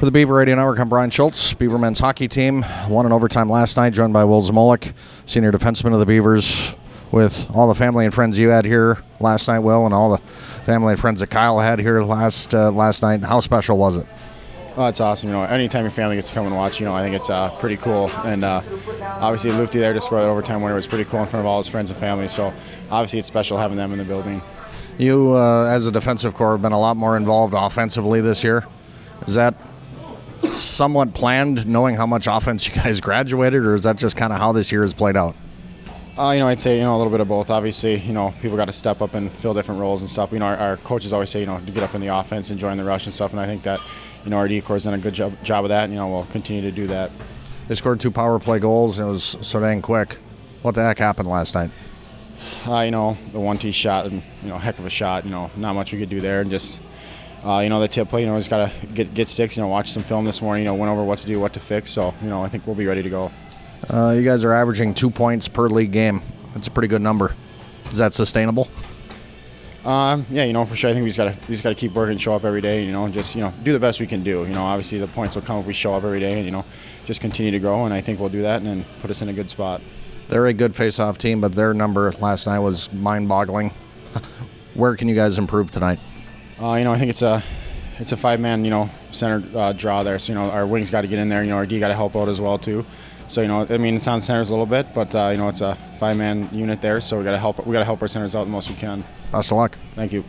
For the Beaver Radio Network, I'm Brian Schultz. Beaver men's hockey team won in overtime last night, joined by Will Zamolik, senior defenseman of the Beavers, with all the family and friends you had here last night, Will, and all the family and friends that Kyle had here last night. How special was it? Oh, it's awesome. Anytime your family gets to come and watch, I think it's pretty cool. And obviously, Lufty there to score that overtime winner was pretty cool in front of all his friends and family. So obviously, it's special having them in the building. You, as a defensive core, have been a lot more involved offensively this year. Is that somewhat planned, knowing how much offense you guys graduated, or is that just kind of how this year has played out? I'd say, a little bit of both. Obviously, people got to step up and fill different roles and stuff. Our coaches always say, to get up in the offense and join the rush and stuff, and I think that, our D-Corps done a good job of that, and, we'll continue to do that. They scored 2 power play goals, and it was so dang quick. What the heck happened last night? The 1-tee shot, and, heck of a shot. Not much we could do there, and just, the tip play, just got to get sticks, watch some film this morning, went over what to do, what to fix, so, I think we'll be ready to go. You guys are averaging 2 points per league game. That's a pretty good number. Is that sustainable? Yeah, for sure. I think we just got to keep working, show up every day, and just do the best we can do. Obviously the points will come if we show up every day, and just continue to grow. And I think we'll do that, and then put us in a good spot. They're a good face-off team, but their number last night was mind-boggling. Where can you guys improve tonight? I think it's a 5-man, center draw there. So our wings got to get in there. Our D got to help out as well too. So it's on centers a little bit, but it's a 5-man unit there. So we got to help our centers out the most we can. Best of luck. Thank you.